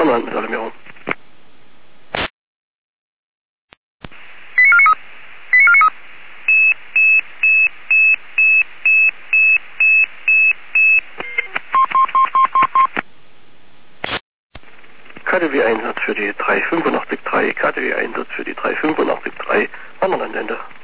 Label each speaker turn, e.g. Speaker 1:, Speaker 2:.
Speaker 1: Sonnenland mit Alarmierung. KDW-Einsatz für die 3853, KDW-Einsatz für die 3853, Sonnenland Ende.